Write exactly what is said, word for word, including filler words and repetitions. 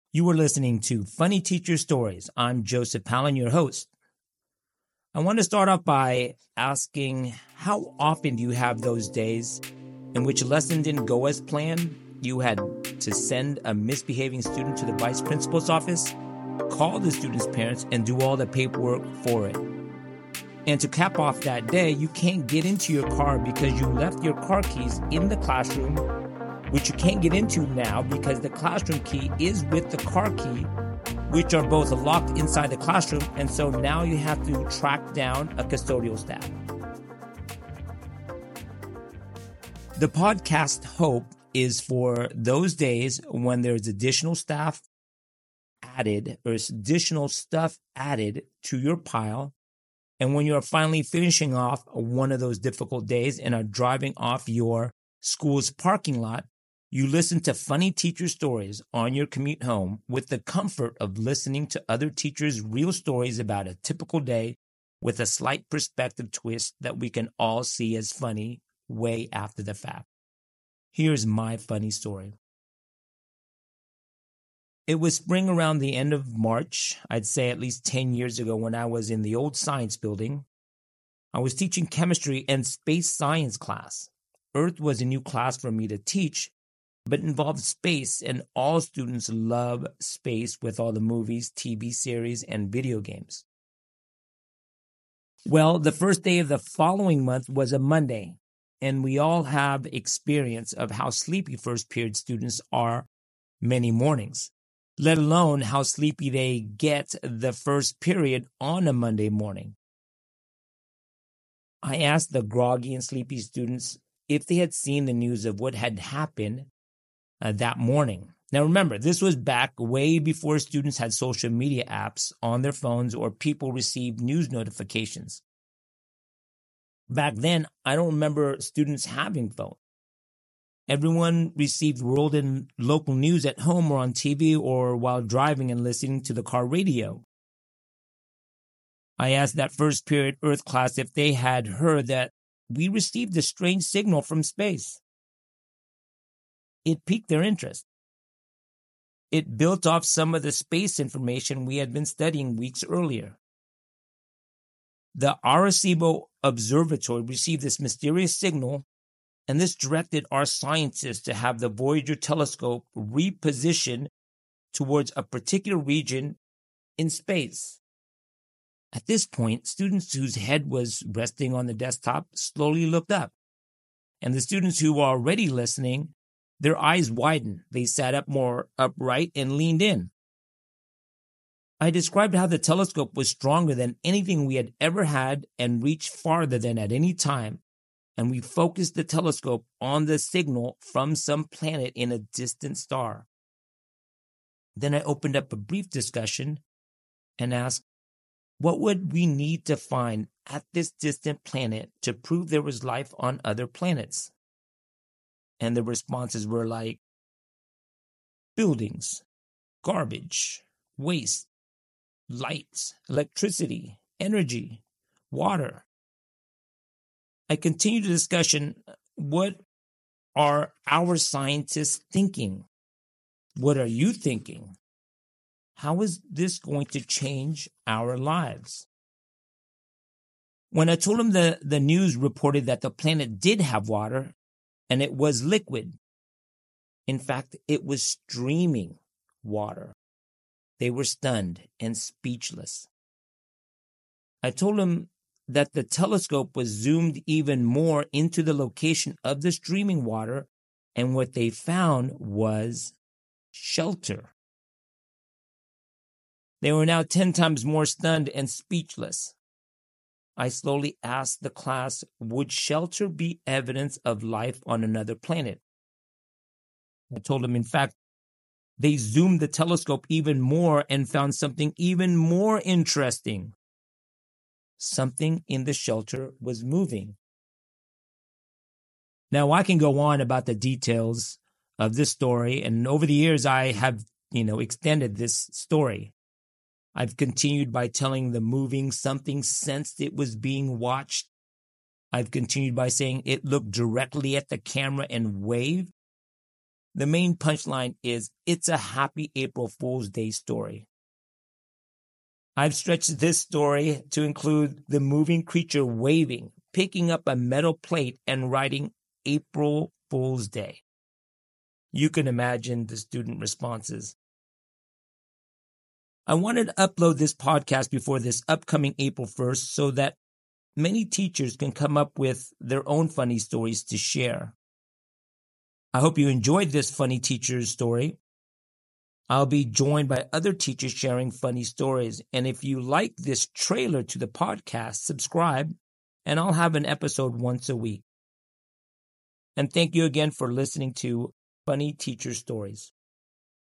You are listening to Funny Teacher Stories. I'm Joseph Palin, your host. I want to start off by asking, how often do you have those days in which a lesson didn't go as planned? You had to send a misbehaving student to the vice principal's office, call the student's parents, and do all the paperwork for it. And to cap off that day, you can't get into your car because you left your car keys in the classroom, which you can't get into now because the classroom key is with the car key, which are both locked inside the classroom, and so now you have to track down a custodial staff. The podcast Hope is for those days when there's additional staff added or additional stuff added to your pile, and when you're finally finishing off one of those difficult days and are driving off your school's parking lot, you listen to funny teacher stories on your commute home with the comfort of listening to other teachers' real stories about a typical day with a slight perspective twist that we can all see as funny way after the fact. Here's my funny story. It was spring around the end of March, I'd say at least ten years ago, when I was in the old science building. I was teaching chemistry and space science class. Earth was a new class for me to teach, but involved space, and all students love space with all the movies, T V series, and video games. Well, the first day of the following month was a Monday, and we all have experience of how sleepy first period students are many mornings, let alone how sleepy they get the first period on a Monday morning. I asked the groggy and sleepy students if they had seen the news of what had happened Uh, that morning. Now remember, this was back way before students had social media apps on their phones or people received news notifications. Back then, I don't remember students having phones. Everyone received world and local news at home or on T V or while driving and listening to the car radio. I asked that first period Earth class if they had heard that we received a strange signal from space. It piqued their interest. It built off some of the space information we had been studying weeks earlier. The Arecibo Observatory received this mysterious signal, and this directed our scientists to have the Voyager telescope repositioned towards a particular region in space. At this point, students whose head was resting on the desktop slowly looked up, and the students who were already listening, their eyes widened. They sat up more upright and leaned in. I described how the telescope was stronger than anything we had ever had and reached farther than at any time, and we focused the telescope on the signal from some planet in a distant star. Then I opened up a brief discussion and asked, what would we need to find at this distant planet to prove there was life on other planets? And the responses were like, buildings, garbage, waste, lights, electricity, energy, water. I continued the discussion. What are our scientists thinking? What are you thinking? How is this going to change our lives? When I told them the, the news reported that the planet did have water, and it was liquid. In fact, it was streaming water. They were stunned and speechless. I told them that the telescope was zoomed even more into the location of the streaming water, and what they found was shelter. They were now ten times more stunned and speechless. I slowly asked the class, would shelter be evidence of life on another planet? I told them, in fact, they zoomed the telescope even more and found something even more interesting. Something in the shelter was moving. Now, I can go on about the details of this story, and over the years, I have, you know, extended this story. I've continued by telling the moving something sensed it was being watched. I've continued by saying it looked directly at the camera and waved. The main punchline is, it's a happy April Fool's Day story. I've stretched this story to include the moving creature waving, picking up a metal plate and writing April Fool's Day. You can imagine the student responses. I wanted to upload this podcast before this upcoming April first so that many teachers can come up with their own funny stories to share. I hope you enjoyed this funny teacher story. I'll be joined by other teachers sharing funny stories. And if you like this trailer to the podcast, subscribe, and I'll have an episode once a week. And thank you again for listening to Funny Teacher Stories.